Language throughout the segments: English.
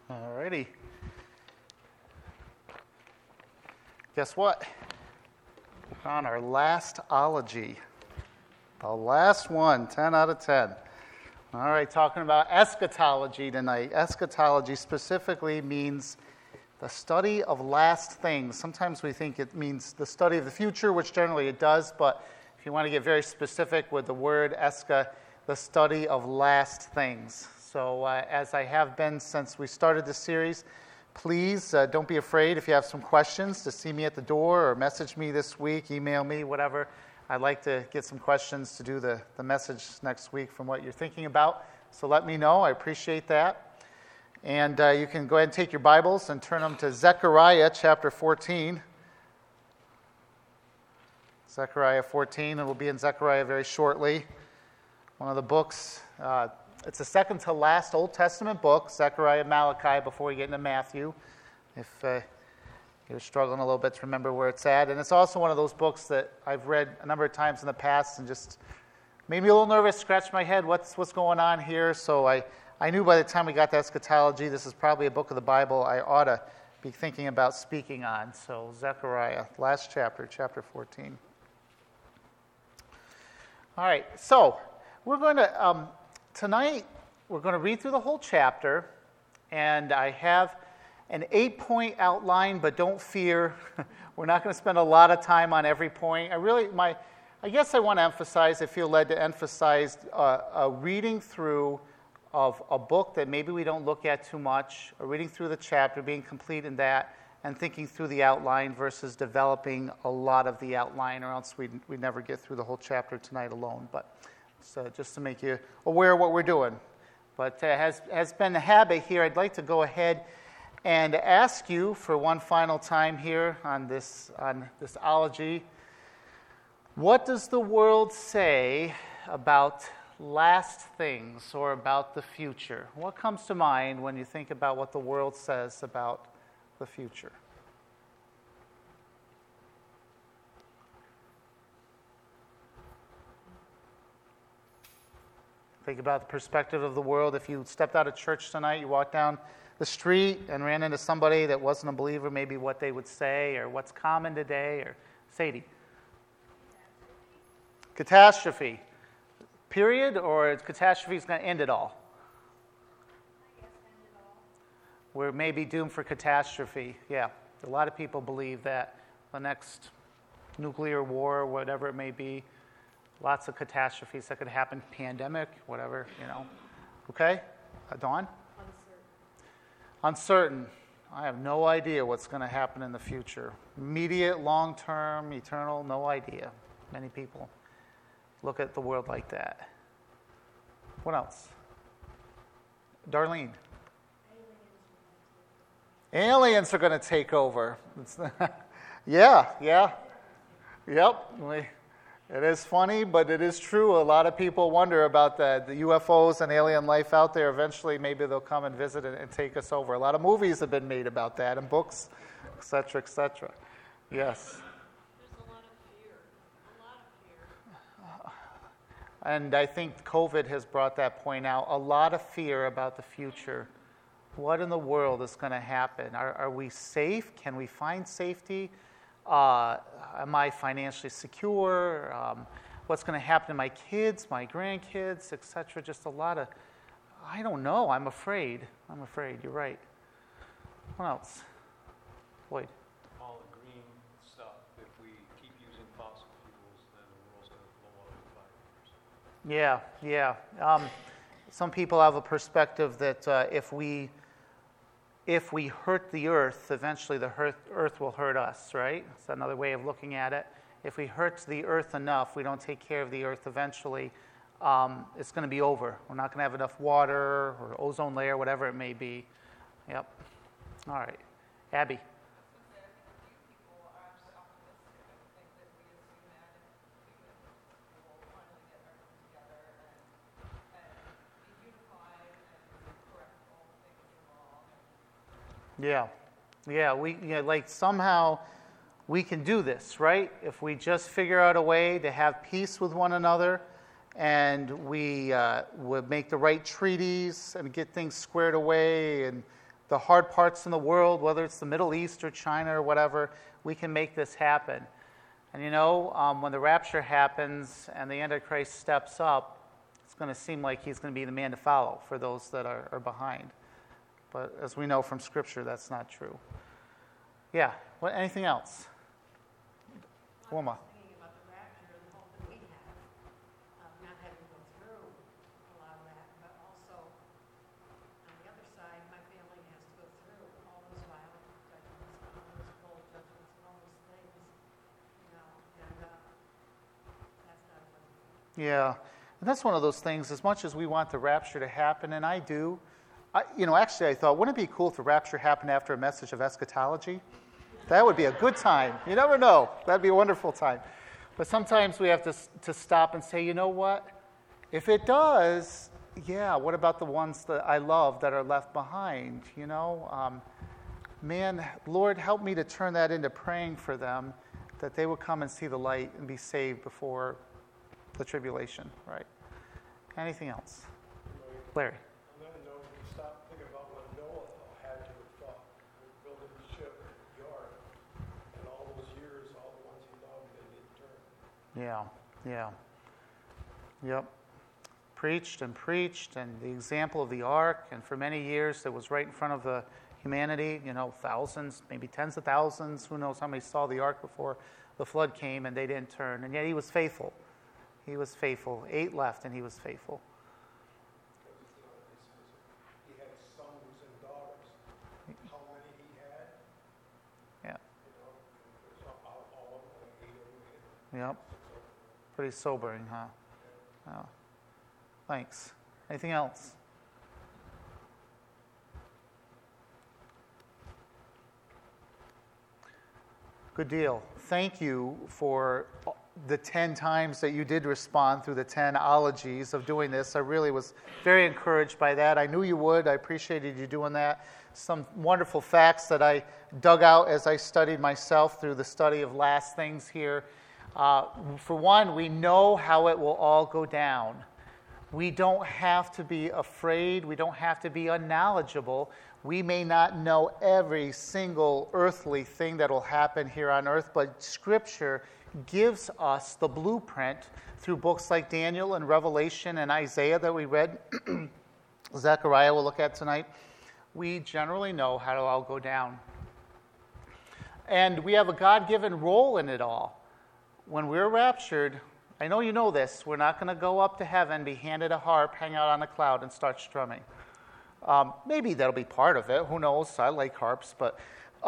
Alrighty. Guess what? We're on our last ology. The last one, 10 out of 10. All right, talking about eschatology tonight. Eschatology specifically means the study of last things. Sometimes we think it means the study of the future, which generally it does, but if you want to get very specific with the word escha, the study of last things. So as I have been since we started this series, please don't be afraid if you have some questions to see me at the door or message me this week, email me, whatever. I'd like to get some questions to do the message next week from what you're thinking about. So let me know. I appreciate that. And you can go ahead and take your Bibles and turn them to Zechariah chapter 14. Zechariah 14, and we'll be in Zechariah very shortly. One of the books, it's the second to last Old Testament book, Zechariah and Malachi, before we get into Matthew, if you're struggling a little bit to remember where it's at. And it's also one of those books that I've read a number of times in the past and just made me a little nervous, scratched my head, what's going on here? So I knew by the time we got to eschatology, this is probably a book of the Bible I ought to be thinking about speaking on. So Zechariah, last chapter, chapter 14. All right, so we're going to, tonight, we're going to read through the whole chapter, and I have an 8-point outline, but don't fear, we're not going to spend a lot of time on every point. I guess I want to emphasize, I feel led to emphasize a reading through of a book that maybe we don't look at too much, a reading through the chapter, being complete in that, and thinking through the outline versus developing a lot of the outline, or else we'd never get through the whole chapter tonight alone. But so just to make you aware of what we're doing. But has been the habit here, I'd like to go ahead and ask you for one final time here on this ology. What does the world say about last things or about the future? What comes to mind when you think about what the world says about the future? Think about the perspective of the world. If you stepped out of church tonight, you walked down the street and ran into somebody that wasn't a believer, maybe what they would say or what's common today, or Sadie. Catastrophe. Period, or catastrophe is going to end it all? I guess end it all. We're maybe doomed for catastrophe. Yeah, a lot of people believe that the next nuclear war, whatever it may be, lots of catastrophes that could happen, pandemic, whatever, Okay? Dawn? Uncertain. I have no idea what's going to happen in the future. Immediate, long-term, eternal, no idea. Many people look at the world like that. What else? Darlene? Aliens are going to take over. Yeah. Yep. It is funny, but it is true. A lot of people wonder about the UFOs and alien life out there. Eventually, maybe they'll come and visit and take us over. A lot of movies have been made about that, and books, etc., etc. Yes. There's a lot of fear. And I think COVID has brought that point out. A lot of fear about the future. What in the world is going to happen? Are we safe? Can we find safety? Am I financially secure? What's going to happen to my kids, my grandkids, etc.? Just a lot of, I don't know. I'm afraid. You're right. What else? Lloyd? All the green stuff. If we keep using fossil fuels, then the world's going to blow up in 5 years. Yeah. Some people have a perspective that if we hurt the earth, eventually the earth will hurt us, right? It's another way of looking at it. If we hurt the earth enough, we don't take care of the earth eventually, it's going to be over. We're not going to have enough water or ozone layer, whatever it may be. Yep. All right. Abby. Yeah. We somehow we can do this, right? If we just figure out a way to have peace with one another, and we would make the right treaties and get things squared away, and the hard parts in the world, whether it's the Middle East or China or whatever, we can make this happen. And when the rapture happens and the Antichrist steps up, it's going to seem like he's going to be the man to follow for those that are behind. But as we know from Scripture, that's not true. Yeah. Anything else? Wilma. Thinking about the rapture and the hope that we have, not having to go through a lot of that, but also on the other side, my family has to go through all those violent judgments, all those cold judgments, and all those things, and that's not fun. Yeah. And that's one of those things, as much as we want the rapture to happen, and I do, actually I thought, wouldn't it be cool if the rapture happened after a message of eschatology? That would be a good time. You never know. That'd be a wonderful time. But sometimes we have to stop and say, you know what? If it does, yeah, what about the ones that I love that are left behind? Man, Lord, help me to turn that into praying for them, that they would come and see the light and be saved before the tribulation, right? Anything else? Larry. On that note, we stop thinking about what Noah had to have thought with building the ship, the ark, and all those years, all the ones he loved, they didn't turn. Yeah. Yep. Preached, and the example of the ark, and for many years it was right in front of the humanity, thousands, maybe tens of thousands, who knows how many saw the ark before the flood came, and they didn't turn, and yet he was faithful. He was faithful. 8 left, and he was faithful. He had sons and daughters. How many he had? Yeah. All of them, 8 of them. Yep. Pretty sobering, huh? Yeah. Thanks. Anything else? Good deal. Thank you for the 10 times that you did respond through the 10 ologies of doing this. I really was very encouraged by that. I knew you would. I appreciated you doing that. Some wonderful facts that I dug out as I studied myself through the study of last things here. For one, we know how it will all go down. We don't have to be afraid. We don't have to be unknowledgeable. We may not know every single earthly thing that will happen here on earth, but Scripture gives us the blueprint through books like Daniel and Revelation and Isaiah that we read, Zechariah we'll look at tonight. We generally know how it'll all go down. And we have a God-given role in it all. When we're raptured, I know you know this, we're not going to go up to heaven, be handed a harp, hang out on a cloud, and start strumming. Maybe that'll be part of it. Who knows? I like harps, but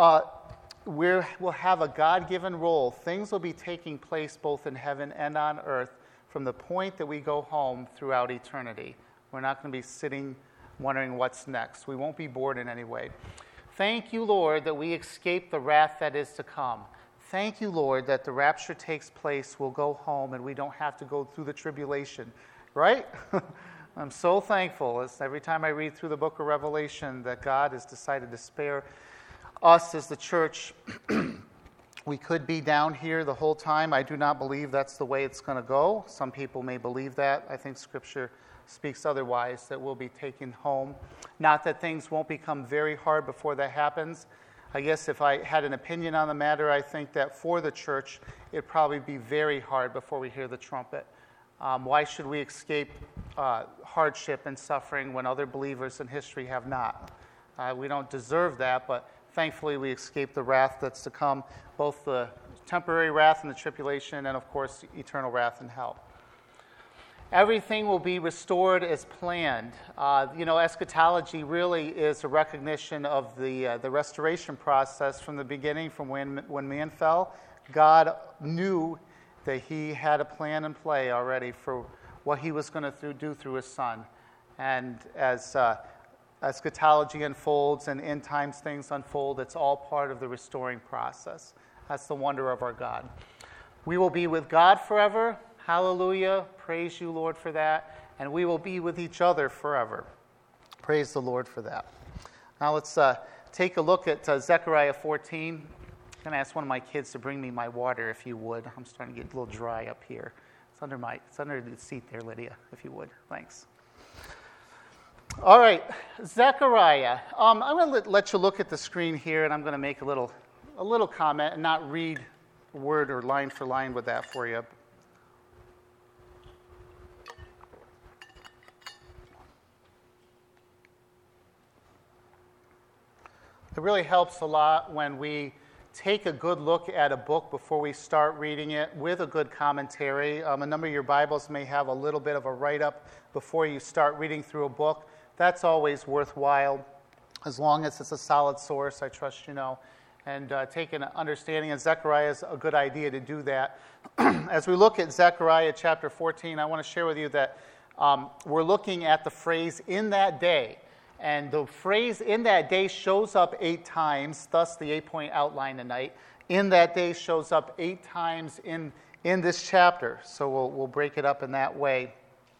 we'll have a God-given role. Things will be taking place both in heaven and on earth from the point that we go home throughout eternity. We're not going to be sitting wondering what's next. We won't be bored in any way. Thank you, Lord, that we escape the wrath that is to come. Thank you, Lord, that the rapture takes place, we'll go home, and we don't have to go through the tribulation. Right? I'm so thankful as every time I read through the book of Revelation that God has decided to spare us as the church. We could be down here the whole time. I do not believe that's the way it's going to go. Some people may believe that. I think Scripture speaks otherwise, that we'll be taken home. Not that things won't become very hard before that happens. I guess if I had an opinion on the matter, I think that for the church, it'd probably be very hard before we hear the trumpet. Why should we escape hardship and suffering when other believers in history have not? We don't deserve that, but thankfully we escape the wrath that's to come, both the temporary wrath and the tribulation, and of course, eternal wrath in hell. Everything will be restored as planned. Eschatology really is a recognition of the restoration process from the beginning, from when man fell. God knew that he had a plan in play already for what he was going to do through his Son. And as eschatology unfolds and end times things unfold, it's all part of the restoring process. That's the wonder of our God. We will be with God forever. Hallelujah. Praise you, Lord, for that. And we will be with each other forever. Praise the Lord for that. Now let's take a look at Zechariah 14. I'm going to ask one of my kids to bring me my water, if you would. I'm starting to get a little dry up here. It's under the seat there, Lydia, if you would. Thanks. All right, Zechariah. I'm going to let you look at the screen here, and I'm going to make a little comment and not read word or line for line with that for you. It really helps a lot when we take a good look at a book before we start reading it with a good commentary. A number of your Bibles may have a little bit of a write-up before you start reading through a book. That's always worthwhile, as long as it's a solid source, I trust you know. And take an understanding, and Zechariah is a good idea to do that. As we look at Zechariah chapter 14, I want to share with you that we're looking at the phrase, "in that day." And the phrase "in that day" shows up 8 times, thus the 8-point outline tonight. "In that day" shows up 8 times in this chapter. So we'll break it up in that way.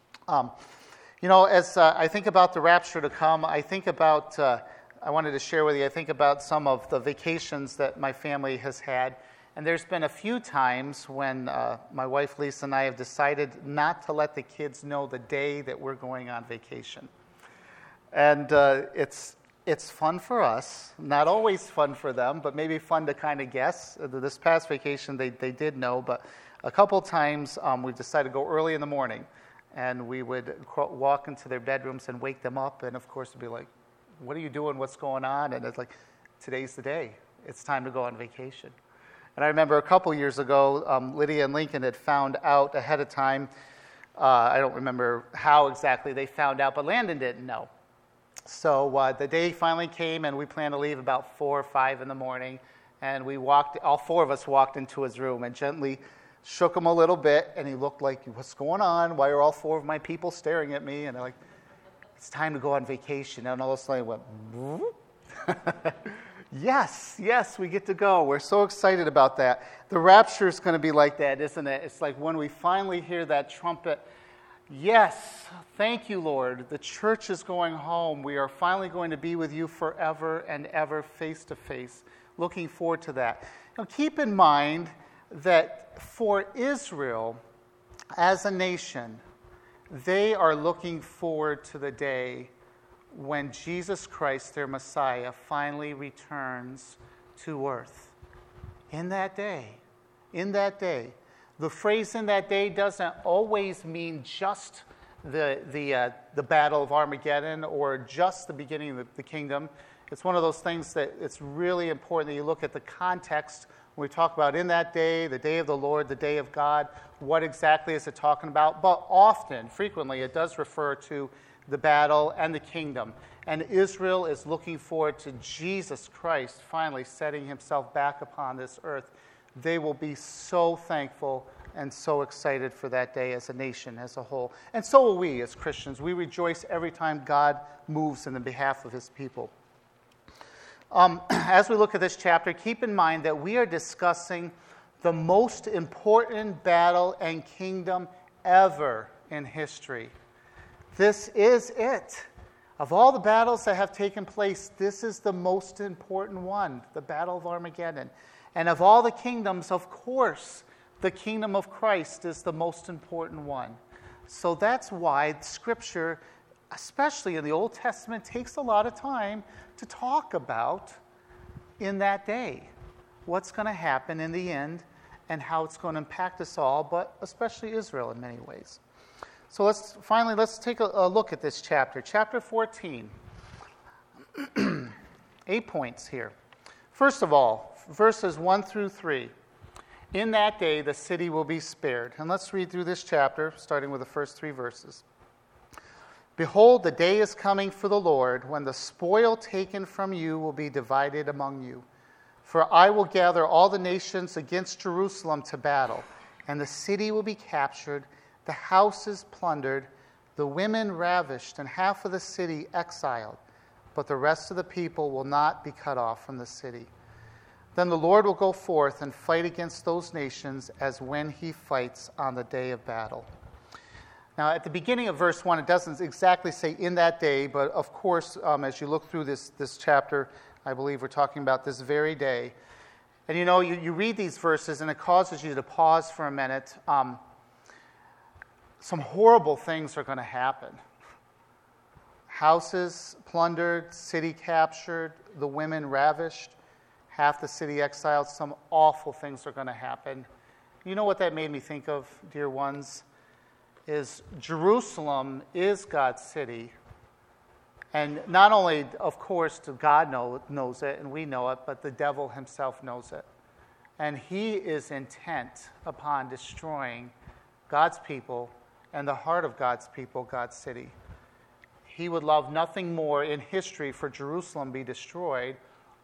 As I think about the rapture to come, I think about, I wanted to share with you, I think about some of the vacations that my family has had. And there's been a few times when my wife Lisa and I have decided not to let the kids know the day that we're going on vacation. And it's fun for us, not always fun for them, but maybe fun to kind of guess. This past vacation, they did know, but a couple times we decided to go early in the morning, and we would walk into their bedrooms and wake them up, and of course, it'd be like, "What are you doing? What's going on?" And it's like, "Today's the day. It's time to go on vacation." And I remember a couple years ago, Lydia and Lincoln had found out ahead of time. I don't remember how exactly they found out, but Landon didn't know. So the day finally came, and we planned to leave about 4 or 5 in the morning. And all 4 of us walked into his room and gently shook him a little bit. And he looked like, "What's going on? Why are all 4 of my people staring at me?" And they're like, "It's time to go on vacation." And all of a sudden, I went, Yes, we get to go. We're so excited about that. The rapture is going to be like that, isn't it? It's like when we finally hear that trumpet. Yes, thank you, Lord. The church is going home. We are finally going to be with you forever and ever, face to face. Looking forward to that. Now, keep in mind that for Israel as a nation, they are looking forward to the day when Jesus Christ, their Messiah, finally returns to earth. In that day. The phrase "in that day" doesn't always mean just the Battle of Armageddon or just the beginning of the kingdom. It's one of those things that it's really important that you look at the context when we talk about "in that day," the day of the Lord, the day of God. What exactly is it talking about? But frequently, it does refer to the battle and the kingdom. And Israel is looking forward to Jesus Christ finally setting himself back upon this earth. They will be so thankful and so excited for that day as a nation, as a whole. And so will we as Christians. We rejoice every time God moves in the behalf of his people. As we look at this chapter, keep in mind that we are discussing the most important battle and kingdom ever in history. This is it. Of all the battles that have taken place, this is the most important one, the Battle of Armageddon. And of all the kingdoms, of course, the kingdom of Christ is the most important one. So that's why Scripture, especially in the Old Testament, takes a lot of time to talk about in that day. What's going to happen in the end and how it's going to impact us all, but especially Israel in many ways. So let's take a look at this chapter. Chapter 14. 8 points here. First of all, verses 1 through 3. In that day, the city will be spared. And let's read through this chapter, starting with the first 3 verses. Behold, the day is coming for the Lord, when the spoil taken from you will be divided among you. For I will gather all the nations against Jerusalem to battle, and the city will be captured, the houses plundered, the women ravished, and half of the city exiled. But the rest of the people will not be cut off from the city. Then the Lord will go forth and fight against those nations as when he fights on the day of battle. Now, at the beginning of verse 1, it doesn't exactly say "in that day," but of course, as you look through this chapter, I believe we're talking about this very day. And you read these verses, and it causes you to pause for a minute. Some horrible things are going to happen. houses plundered, city captured, the women ravished, half the city exiled. Some awful things are going to happen. You know what that made me think of, dear ones? Is Jerusalem is God's city. And not only, of course, God knows it, and we know it, but the devil himself knows it. And he is intent upon destroying God's people and the heart of God's people, God's city. He would love nothing more in history for Jerusalem be destroyed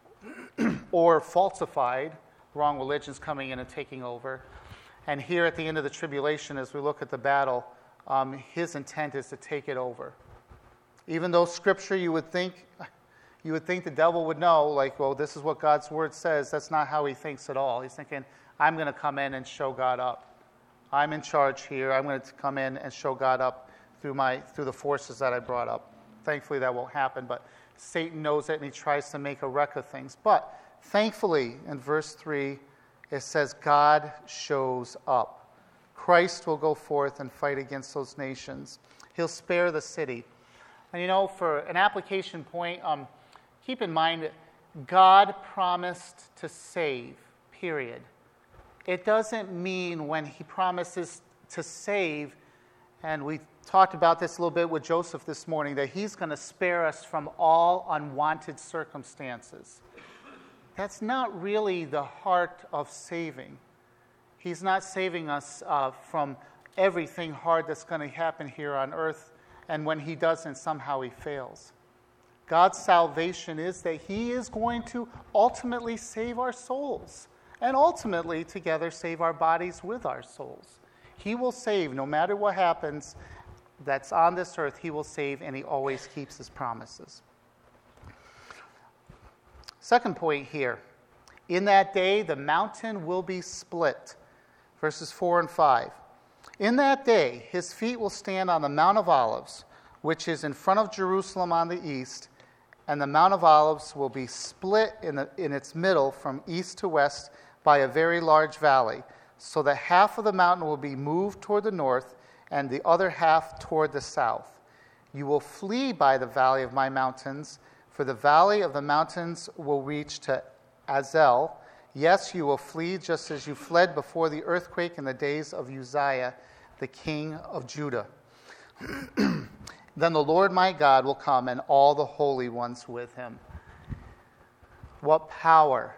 or falsified, wrong religions coming in and taking over. And here at the end of the tribulation, as we look at the battle, his intent is to take it over. Even though Scripture, you would think the devil would know, like, well, this is what God's Word says. That's not how he thinks at all. He's thinking, I'm going to come in and show God up. I'm in charge here. I'm going to come in and show God up through the forces that I brought up. Thankfully, that won't happen, but Satan knows it, and he tries to make a wreck of things. But thankfully, in verse 3, it says God shows up. Christ will go forth and fight against those nations. He'll spare the city. And for an application point, keep in mind that God promised to save, period. It doesn't mean when he promises to save, and we talked about this a little bit with Joseph this morning, that he's going to spare us from all unwanted circumstances. That's not really the heart of saving. He's not saving us from everything hard that's going to happen here on earth, and when he doesn't, somehow he fails. God's salvation is that he is going to ultimately save our souls, and ultimately together save our bodies with our souls. He will save no matter what happens that's on this earth. He will save, and he always keeps his promises. Second point here. In that day, the mountain will be split. Verses 4 and 5. In that day, his feet will stand on the Mount of Olives, which is in front of Jerusalem on the east, and the Mount of Olives will be split in its middle from east to west by a very large valley, so that half of the mountain will be moved toward the north, and the other half toward the south. You will flee by the valley of my mountains, for the valley of the mountains will reach to Azel. Yes, you will flee just as you fled before the earthquake in the days of Uzziah, the king of Judah. Then the Lord my God will come, and all the holy ones with him. What power!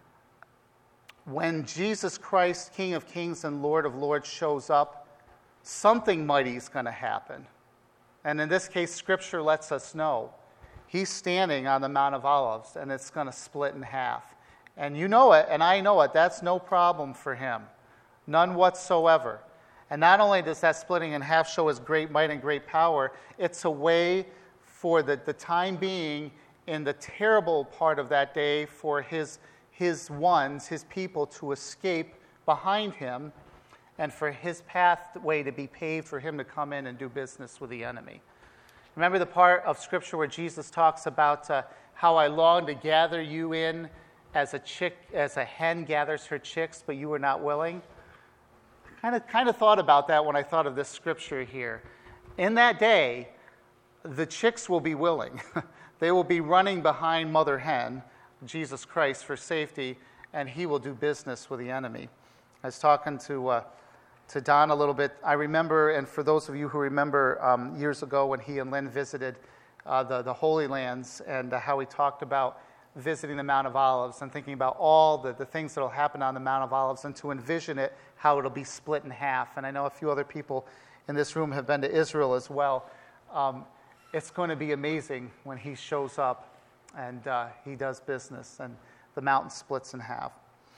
When Jesus Christ, King of Kings and Lord of Lords, shows up, something mighty is going to happen. And in this case, Scripture lets us know. He's standing on the Mount of Olives, and it's going to split in half. And you know it, and I know it. That's no problem for him. None whatsoever. And not only does that splitting in half show his great might and great power, it's a way for the time being in the terrible part of that day for his ones, his people, to escape behind him, and for his pathway to be paved for him to come in and do business with the enemy. Remember the part of Scripture where Jesus talks about how I long to gather you in as a hen gathers her chicks, but you were not willing? Kind of thought about that when I thought of this Scripture here. In that day, the chicks will be willing. They will be running behind Mother Hen, Jesus Christ, for safety, and he will do business with the enemy. I was talking to Don a little bit. I remember, and for those of you who remember years ago when he and Lynn visited the Holy Lands, and how we talked about visiting the Mount of Olives and thinking about all the things that will happen on the Mount of Olives, and to envision it, how it'll be split in half. And I know a few other people in this room have been to Israel as well. It's going to be amazing when he shows up and he does business and the mountain splits in half.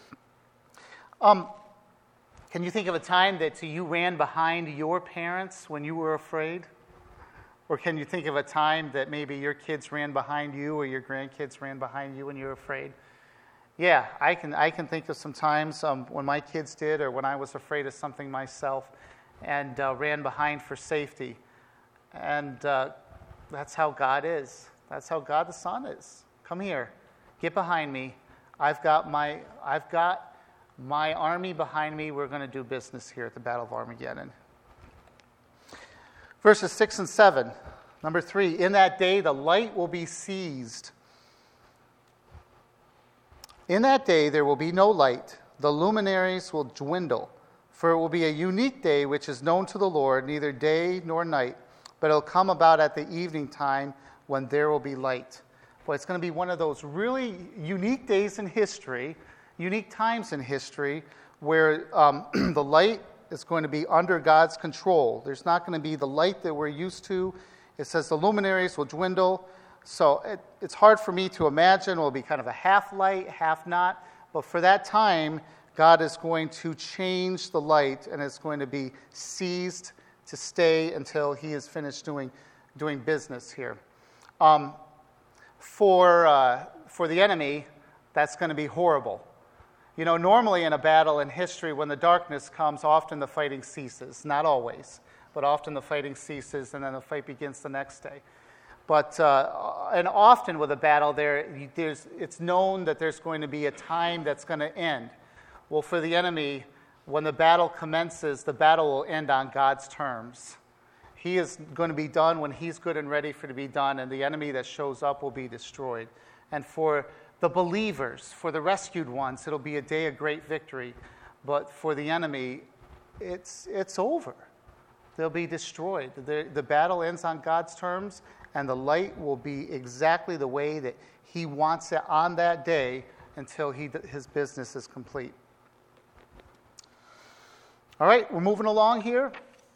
Can you think of a time that you ran behind your parents when you were afraid? Or can you think of a time that maybe your kids ran behind you or your grandkids ran behind you when you were afraid? Yeah, I can think of some times when my kids did, or when I was afraid of something myself, and ran behind for safety. And that's how God is. That's how God the Son is. Come here, get behind me. I've got my army behind me. We're going to do business here at the Battle of Armageddon. Verses 6 and 7. Number 3, in that day the light will be seized. In that day there will be no light. The luminaries will dwindle. For it will be a unique day which is known to the Lord, neither day nor night. But it'll come about at the evening time when there will be light. Boy, it's going to be one of those really unique days in history, unique times in history, where the light is going to be under God's control. There's not going to be the light that we're used to. It says the luminaries will dwindle. So it's hard for me to imagine. It will be kind of a half light, half not. But for that time, God is going to change the light, and it's going to be seized to stay until he is finished doing business here. For the enemy, that's going to be horrible. You know, normally in a battle in history, when the darkness comes, often the fighting ceases. Not always, but often the fighting ceases, and then the fight begins the next day. But and often with a battle, it's known that there's going to be a time that's going to end. Well, for the enemy, when the battle commences, the battle will end on God's terms. He is going to be done when he's good and ready for it to be done, and the enemy that shows up will be destroyed. And for the believers, for the rescued ones, it'll be a day of great victory. But for the enemy, it's over. They'll be destroyed. The battle ends on God's terms, and the light will be exactly the way that he wants it on that day until his business is complete. All right, we're moving along here.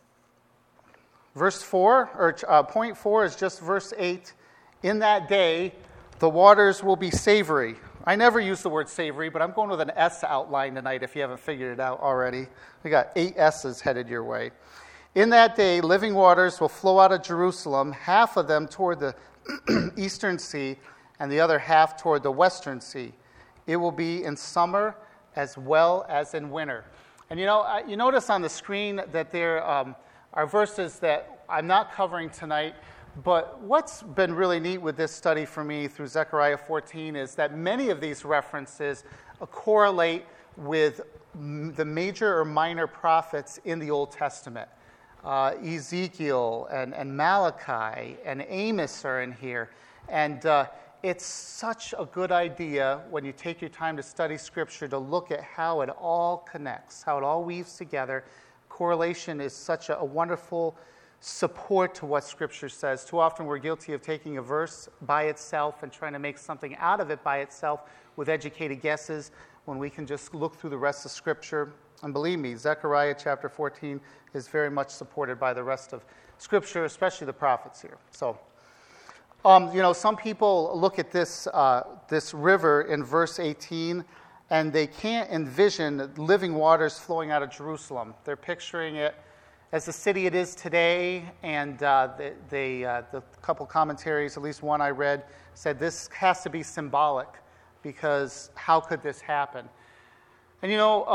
Verse 4, or point 4 is just verse 8. In that day, the waters will be savory. I never use the word savory, but I'm going with an S outline tonight if you haven't figured it out already. We got 8 S's headed your way. In that day, living waters will flow out of Jerusalem, half of them toward the eastern sea and the other half toward the western sea. It will be in summer as well as in winter. And you notice on the screen that there are verses that I'm not covering tonight, but what's been really neat with this study for me through Zechariah 14 is that many of these references correlate with the major or minor prophets in the Old Testament. Ezekiel and Malachi and Amos are in here. And it's such a good idea when you take your time to study Scripture to look at how it all connects, how it all weaves together. Correlation is such a wonderful support to what Scripture says. Too often we're guilty of taking a verse by itself and trying to make something out of it by itself with educated guesses when we can just look through the rest of Scripture. And believe me, Zechariah chapter 14 is very much supported by the rest of Scripture, especially the prophets here. So, some people look at this river in verse 18, and they can't envision living waters flowing out of Jerusalem. They're picturing it as the city it is today, and the couple commentaries, at least one I read, said this has to be symbolic, because how could this happen? And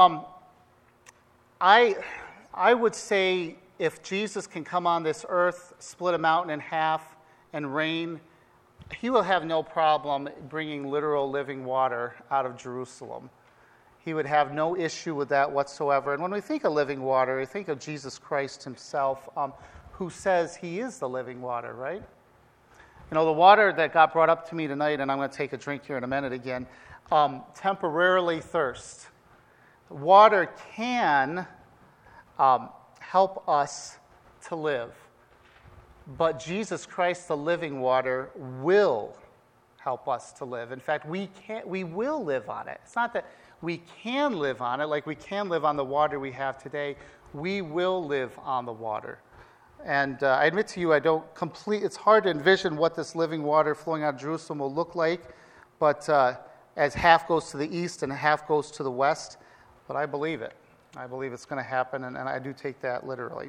I would say if Jesus can come on this earth, split a mountain in half, and reign, he will have no problem bringing literal living water out of Jerusalem. He would have no issue with that whatsoever. And when we think of living water, we think of Jesus Christ himself, who says he is the living water, right? The water that got brought up to me tonight, and I'm going to take a drink here in a minute again, temporarily thirst. Water can help us to live. But Jesus Christ, the living water, will help us to live. In fact, we will live on it. It's not that we can live on it like we can live on the water we have today. We will live on the water. And I admit to you, it's hard to envision what this living water flowing out of Jerusalem will look like, but as half goes to the east and half goes to the west, but I believe it. I believe it's going to happen, and I do take that literally.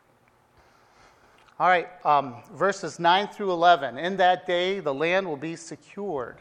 All right, verses 9 through 11. In that day, the land will be secured.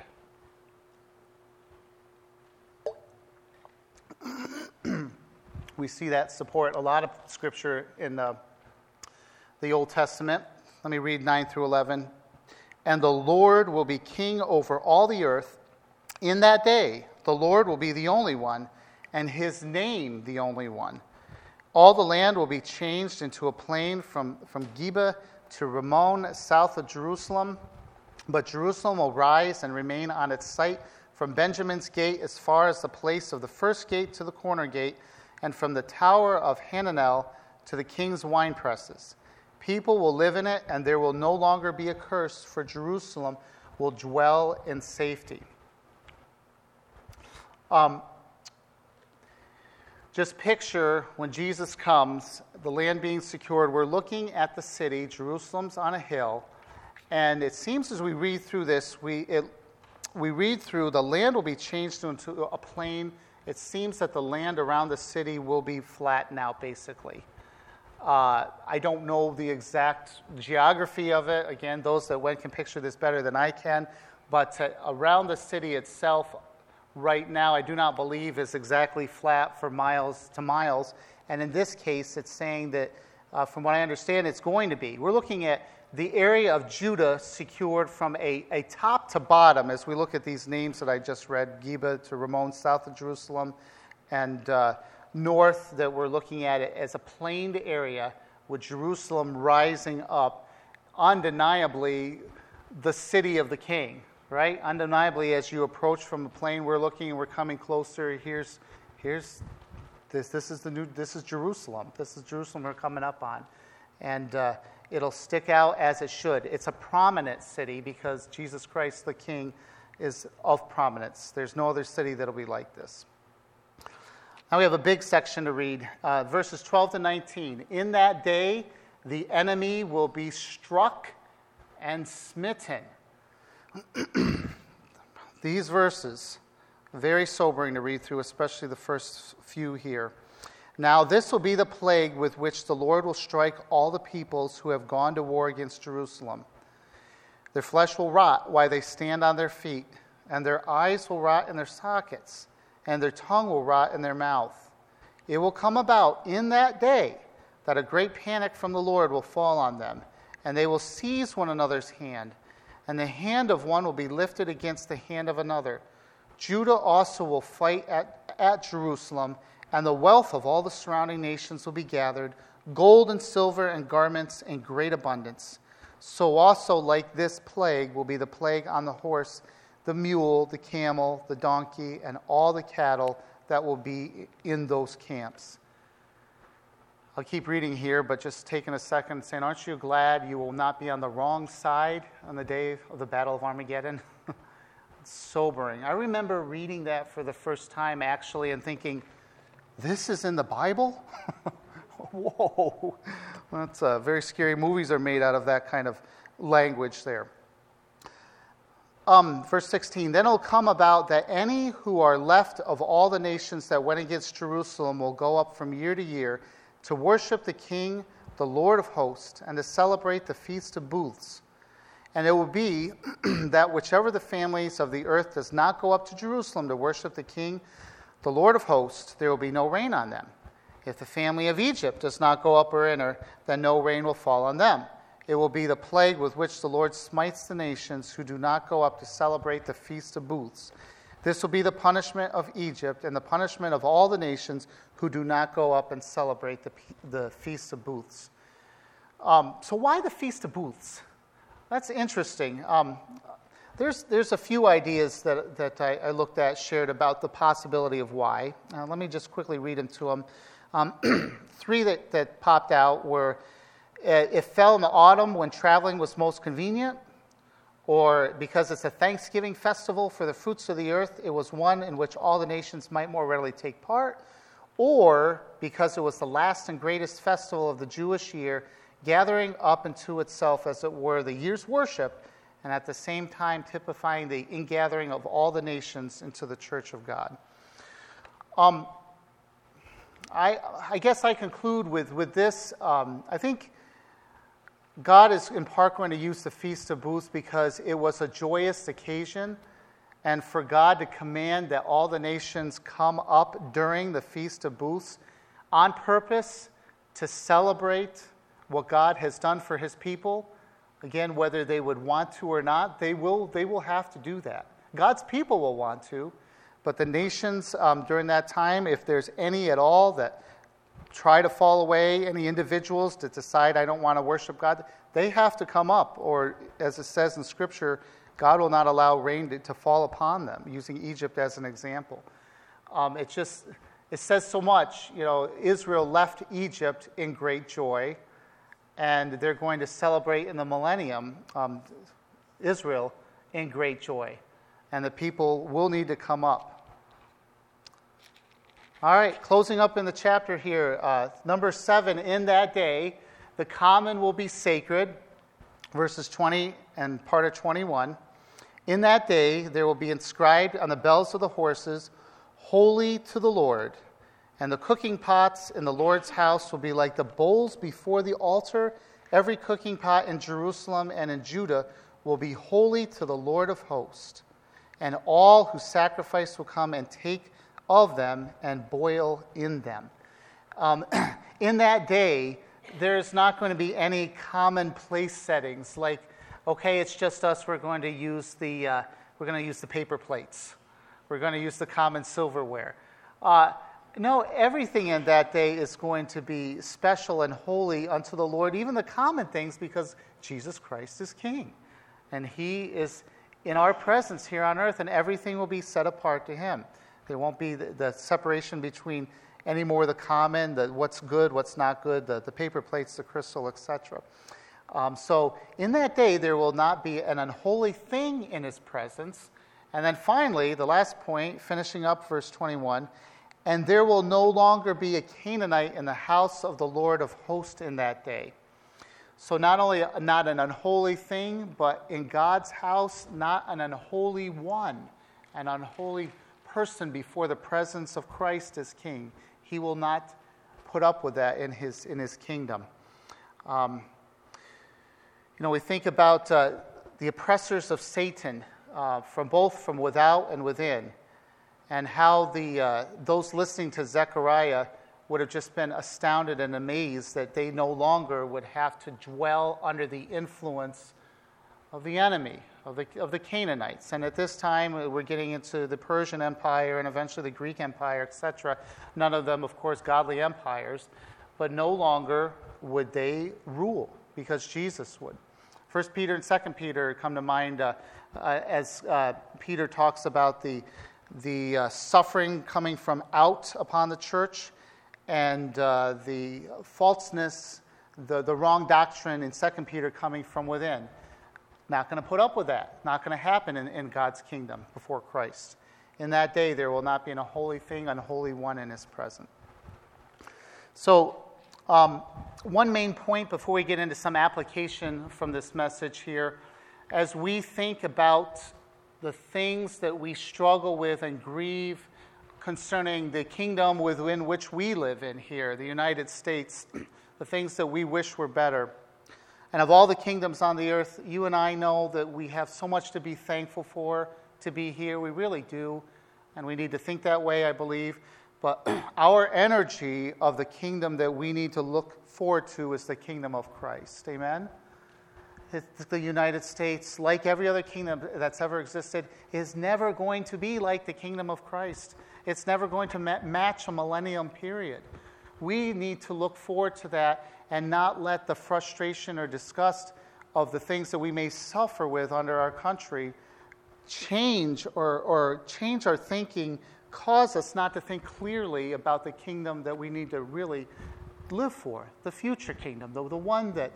We see that support a lot of Scripture in the Old Testament. Let me read 9 through 11. And the Lord will be king over all the earth. In that day, the Lord will be the only one, and his name the only one. All the land will be changed into a plain from Geba to Rimmon, south of Jerusalem. But Jerusalem will rise and remain on its site from Benjamin's gate as far as the place of the first gate to the corner gate, and from the tower of Hananel to the king's wine presses. People will live in it, and there will no longer be a curse, for Jerusalem will dwell in safety. Just picture when Jesus comes, the land being secured. We're looking at the city. Jerusalem's on a hill. And it seems as we read through this, we read through the land will be changed into a plain. It seems that the land around the city will be flattened out, basically. I don't know the exact geography of it. Again, those that went can picture this better than I can. But around the city itself, right now, I do not believe is exactly flat for miles to miles. And in this case, it's saying that, from what I understand, it's going to be. We're looking at the area of Judah secured from a top to bottom, as we look at these names that I just read, Geba to Rimmon, south of Jerusalem, and north, that we're looking at it as a plained area with Jerusalem rising up, undeniably the city of the king, right? Undeniably, as you approach from the plain, we're looking and we're coming closer. Here's this is Jerusalem. This is Jerusalem we're coming up on. And it'll stick out as it should. It's a prominent city because Jesus Christ, the King, is of prominence. There's no other city that'll be like this. Now we have a big section to read, verses 12 to 19. In that day, the enemy will be struck and smitten. These verses, very sobering to read through, especially the first few here. Now this will be the plague with which the Lord will strike all the peoples who have gone to war against Jerusalem. Their flesh will rot while they stand on their feet, and their eyes will rot in their sockets, and their tongue will rot in their mouth. It will come about in that day that a great panic from the Lord will fall on them, and they will seize one another's hand, and the hand of one will be lifted against the hand of another. Judah also will fight at Jerusalem, and the wealth of all the surrounding nations will be gathered, gold and silver and garments in great abundance. So also, like this plague, will be the plague on the horse, the mule, the camel, the donkey, and all the cattle that will be in those camps. I'll keep reading here, but just taking a second saying, aren't you glad you will not be on the wrong side on the day of the Battle of Armageddon? It's sobering. I remember reading that for the first time, actually, and thinking, this is in the Bible? Whoa. That's very scary. Movies are made out of that kind of language there. Verse 16, then it will come about that any who are left of all the nations that went against Jerusalem will go up from year to year to worship the King, the Lord of hosts, and to celebrate the Feast of Booths. And it will be that whichever the families of the earth does not go up to Jerusalem to worship the King, the Lord of hosts, there will be no rain on them. If the family of Egypt does not go up or enter, then no rain will fall on them. It will be the plague with which the Lord smites the nations who do not go up to celebrate the Feast of Booths. This will be the punishment of Egypt and the punishment of all the nations who do not go up and celebrate the Feast of Booths. So why the Feast of Booths? That's interesting. There's a few ideas that I looked at, shared about the possibility of why. Let me just quickly read them to them. Three that popped out were, it fell in the autumn when traveling was most convenient, or because it's a Thanksgiving festival for the fruits of the earth, it was one in which all the nations might more readily take part, or because it was the last and greatest festival of the Jewish year, gathering up into itself, as it were, the year's worship, and at the same time typifying the ingathering of all the nations into the church of God. I guess I conclude with this. I think God is in part going to use the Feast of Booths because it was a joyous occasion, and for God to command that all the nations come up during the Feast of Booths on purpose to celebrate what God has done for his people. Again, whether they would want to or not, they will have to do that. God's people will want to, but the nations during that time, if there's any at all that try to fall away, any individuals that decide I don't want to worship God, they have to come up, or as it says in Scripture, God will not allow rain to fall upon them, using Egypt as an example. It says so much. Israel left Egypt in great joy, and they're going to celebrate in the millennium, Israel, in great joy. And the people will need to come up. All right, closing up in the chapter here, number 7, in that day, the common will be sacred, verses 20 and part of 21. In that day, there will be inscribed on the bells of the horses, Holy to the Lord. And the cooking pots in the Lord's house will be like the bowls before the altar. Every cooking pot in Jerusalem and in Judah will be holy to the Lord of hosts. And all who sacrifice will come and take of them and boil in them. In that day, there's not going to be any commonplace settings like, okay, it's just us. We're going to use the paper plates. We're going to use the common silverware. No, everything in that day is going to be special and holy unto the Lord, even the common things, because Jesus Christ is King, and He is in our presence here on earth, and everything will be set apart to Him. There won't be the separation between any more the common, what's good, what's not good, the paper plates, the crystal, etc. So in that day, there will not be an unholy thing in His presence. And then finally, the last point, finishing up verse 21, and there will no longer be a Canaanite in the house of the Lord of hosts in that day. So not only not an unholy thing, but in God's house, not an unholy one, an unholy person before the presence of Christ as King. He will not put up with that in his kingdom. We think about the oppressors of Satan from without and within, and how those listening to Zechariah would have just been astounded and amazed that they no longer would have to dwell under the influence of the enemy, of the Canaanites. And at this time, we're getting into the Persian Empire and eventually the Greek Empire, etc. None of them, of course, godly empires, but no longer would they rule, because Jesus would. 1 Peter and 2 Peter come to mind as Peter talks about the suffering coming from out upon the church, and the falseness, the wrong doctrine in 2 Peter coming from within. Not going to put up with that. Not going to happen in God's kingdom before Christ. In that day, there will not be an unholy thing, unholy one in His presence. So, one main point before we get into some application from this message here, as we think about the things that we struggle with and grieve concerning the kingdom within which we live in here, the United States, the things that we wish were better. And of all the kingdoms on the earth, you and I know that we have so much to be thankful for to be here. We really do. And we need to think that way, I believe. But our energy of the kingdom that we need to look forward to is the kingdom of Christ. Amen? The United States, like every other kingdom that's ever existed, is never going to be like the kingdom of Christ. It's never going to match a millennium period. We need to look forward to that and not let the frustration or disgust of the things that we may suffer with under our country change or change our thinking, cause us not to think clearly about the kingdom that we need to really live for, the future kingdom, the one that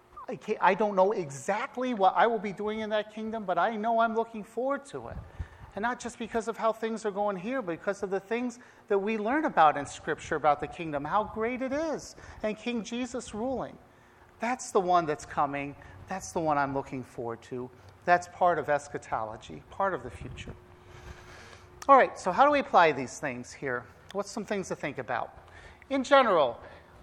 I don't know exactly what I will be doing in that kingdom, but I know I'm looking forward to it. And not just because of how things are going here, but because of the things that we learn about in Scripture about the kingdom, how great it is, and King Jesus ruling. That's the one that's coming. That's the one I'm looking forward to. That's part of eschatology, part of the future. All right, so how do we apply these things here? What's some things to think about? In general,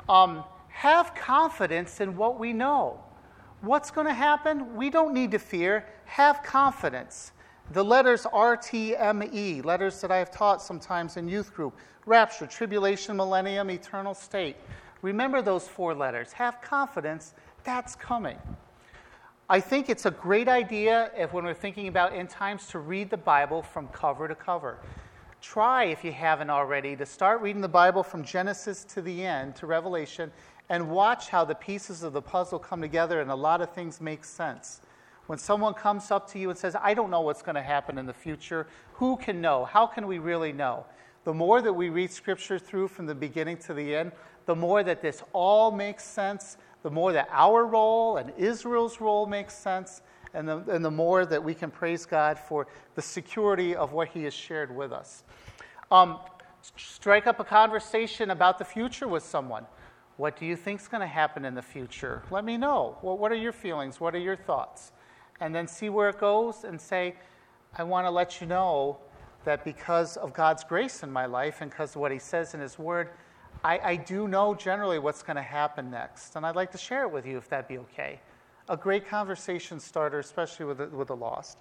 have confidence in what we know. What's going to happen? We don't need to fear. Have confidence. The letters RTME, letters that I have taught sometimes in youth group, rapture, tribulation, millennium, eternal state. Remember those 4 letters. Have confidence. That's coming. I think it's a great idea when we're thinking about end times to read the Bible from cover to cover. Try, if you haven't already, to start reading the Bible from Genesis to the end, to Revelation, and watch how the pieces of the puzzle come together and a lot of things make sense. When someone comes up to you and says, I don't know what's going to happen in the future, who can know? How can we really know? The more that we read Scripture through from the beginning to the end, the more that this all makes sense, the more that our role and Israel's role makes sense, and the more that we can praise God for the security of what he has shared with us. Strike up a conversation about the future with someone. What do you think is going to happen in the future? Let me know. Well, what are your feelings? What are your thoughts? And then see where it goes and say, I want to let you know that because of God's grace in my life and because of what he says in his word, I do know generally what's going to happen next. And I'd like to share it with you if that'd be okay. A great conversation starter, especially with the lost.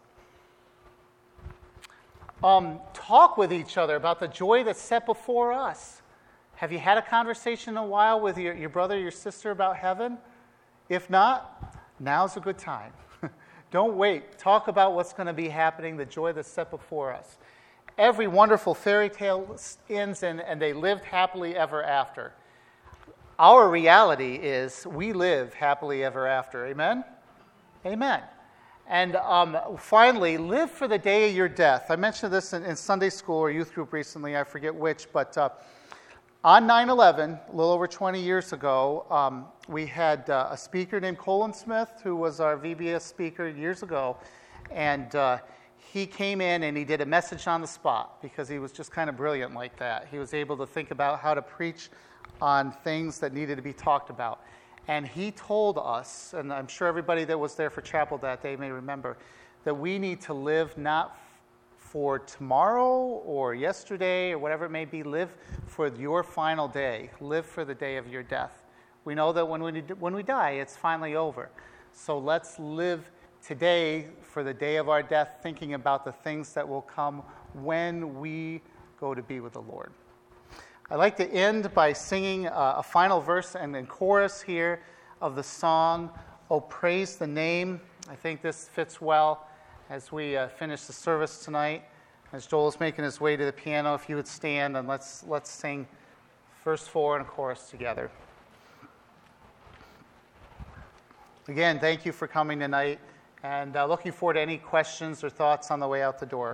Talk with each other about the joy that's set before us. Have you had a conversation in a while with your brother, your sister about heaven? If not, now's a good time. Don't wait. Talk about what's going to be happening, the joy that's set before us. Every wonderful fairy tale ends and they lived happily ever after. Our reality is we live happily ever after. Amen? Amen. And finally, live for the day of your death. I mentioned this in Sunday school or youth group recently, I forget which, but on 9/11, a little over 20 years ago, we had a speaker named Colin Smith, who was our VBS speaker years ago, and he came in and he did a message on the spot because he was just kind of brilliant like that. He was able to think about how to preach on things that needed to be talked about. And he told us, and I'm sure everybody that was there for chapel that day may remember, that we need to live not for tomorrow or yesterday or whatever it may be. Live for your final day. Live for the day of your death. We know that when we die, it's finally over. So let's live today for the day of our death, thinking about the things that will come when we go to be with the Lord. I'd like to end by singing a final verse and then chorus here of the song, Oh, Praise the Name. I think this fits well as we finish the service tonight. As Joel's making his way to the piano, if you would stand and let's sing verse 4 and a chorus together. Again, thank you for coming tonight, and looking forward to any questions or thoughts on the way out the door.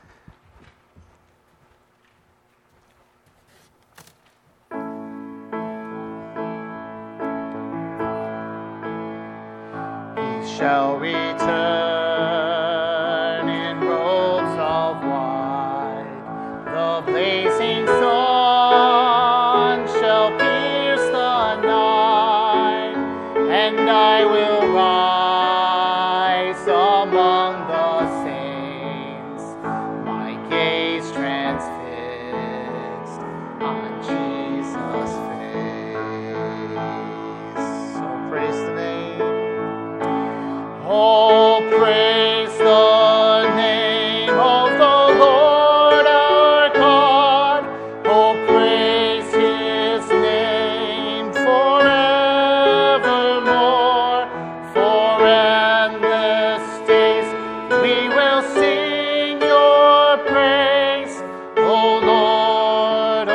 Shall return in robes of white. The blazing sun shall pierce the night, and I will rise among the saints, my gaze transfixed on Jesus' face. So praise the name. Oh, praise the name of the Lord our God. Oh, praise his name forevermore. For endless days we will sing your praise. Oh, Lord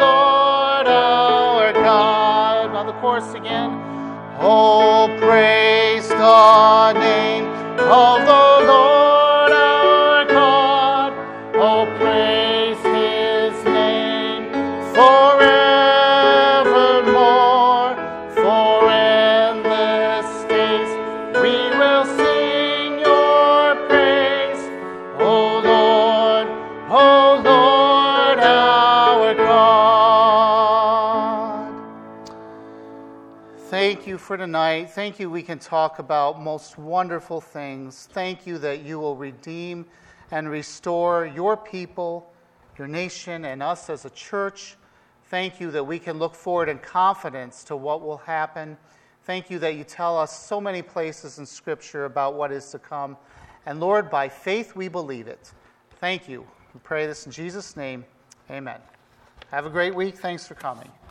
our God. Now the chorus again. Oh, praise the name of the Lord our God. Oh, praise his name forevermore. For endless days we will sing your praise. Oh, Lord our God. Thank you for tonight. Thank you we can talk about most wonderful things. Thank you that you will redeem and restore your people, your nation, and us as a church. Thank you that we can look forward in confidence to what will happen. Thank you that you tell us so many places in Scripture about what is to come. And Lord, by faith we believe it. Thank you. We pray this in Jesus' name. Amen. Have a great week. Thanks for coming.